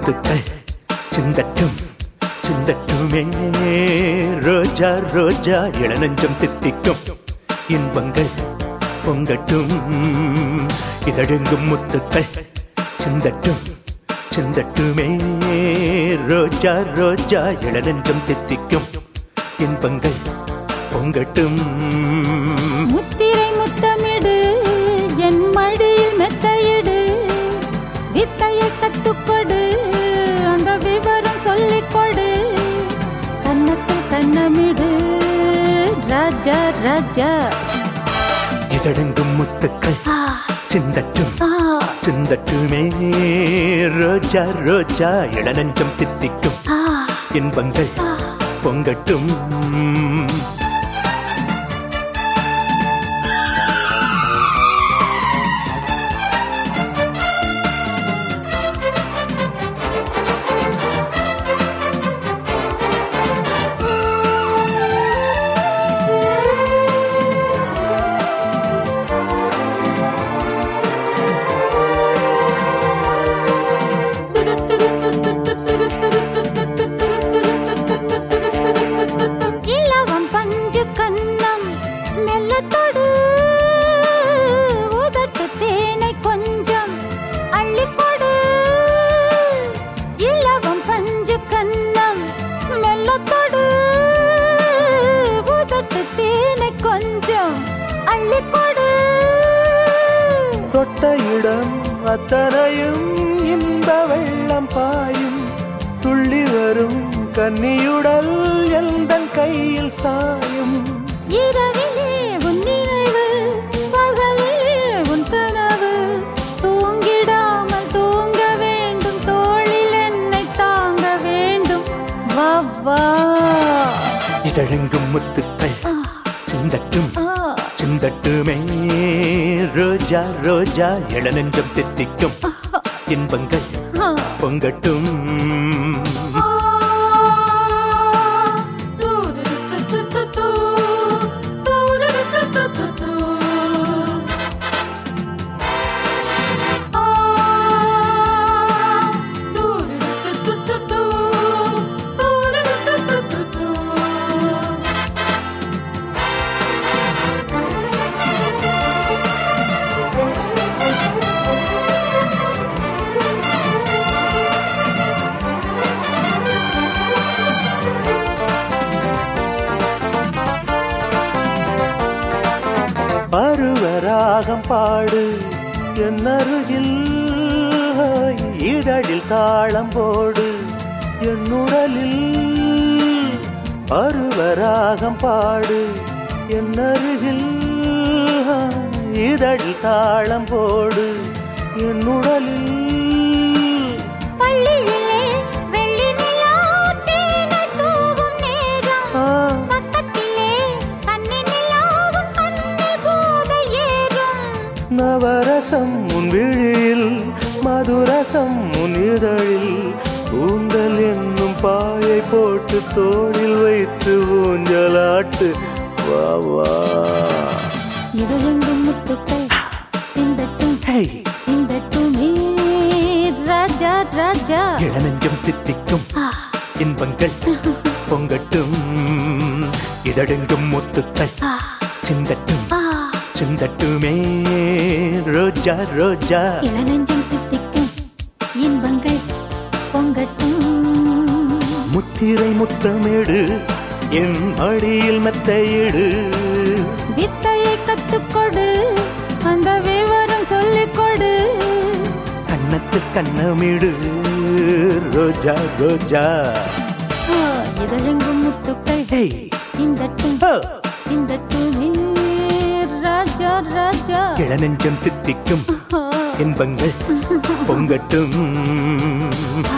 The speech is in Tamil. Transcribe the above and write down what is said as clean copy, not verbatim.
முத்துக்கள் சிந்தட்டும் சிந்தட்டுமே ரோஜா ரோஜா இளநஞ்சம் தித்திக்கும் இன்பங்கள் பொங்கட்டும் இதழெங்கும் முத்துக்கள் சிந்தட்டும் சிந்தட்டுமே ரோஜா ரோஜா இளநஞ்சம் தித்திக்கும் இன்பங்கள் பொங்கட்டும். முத்திரை முத்தமிடு என் மடியில் மெத்தையிடு வித்தையை கத்துக்கொடு அந்த விவரம் சொல்லிக்கொடு கன்னத்தில் கண்ணமிடு ராஜா ராஜா இதழெங்கும் முத்துக்கள் சிந்தட்டும் சிந்தட்டுமே ரோஜா ரோஜா இளநஞ்சம் தித்திக்கும் இன்பங்கள் பொங்கட்டும். தொட்ட இடம் அத்தனையும் இன்ப வெள்ளம் பாயும் துள்ளி வரும் கன்னியுடல் எந்தன் கையில் சாயும். இரவிலே உன் நினைவு பகலிலே உன் கனவு தூங்கிடாமல் தூங்க வேண்டும் தோளில் என்னை தாங்க வேண்டும் வா வா. இதழெங்கும் முத்துக்கள் சிந்தட்டும் சிந்தட்டுமே ரோஜா ரோஜா இளநஞ்சம் தித்திக்கும் இன்பங்கள் பொங்கட்டும். பருவராகம் பாடு என் அருகில் இதழில் தாளம் போடு என் உடலில். பருவராகம் பாடு என் அருகில் இதழில் தாளம் போடு என் உடலில். நவரசம் உன் விழியில் மதுரசம் உன் இதழில் ஊந்தல் என்னும் பாயை போட்டு தோளில் வைத்து ஊஞ்சலாட்டு வா வா. இதழெங்கும் முத்துக்கள் சிந்தட்டும் சிந்தட்டுமே ராஜா ராஜா இளநஞ்சம் தித்திக்கும் இன்பங்கள் பொங்கட்டும். இதழெங்கும் முத்துக்கள் சிந்தட்டும் சிந்தட்டுமே ரோஜா ரோஜா இளநஞ்சம் தித்திக்கும் இன்பங்கள் பொங்கட்டும். முத்திரை முத்தமிடு என் மடியில் மெத்தையிடு வித்தையை கத்துக்கொடு அந்த விவரம் சொல்லிக்கொடு கன்னத்து கண்ணமிடு ரோஜா ரோஜா. இதழெங்கும் முத்துக்கள் சிந்தட்டும் சிந்தட்டுமே ராஜா ராஜா இளநெஞ்சம் தித்திக்கும் இன்பங்கள் பொங்கட்டும்.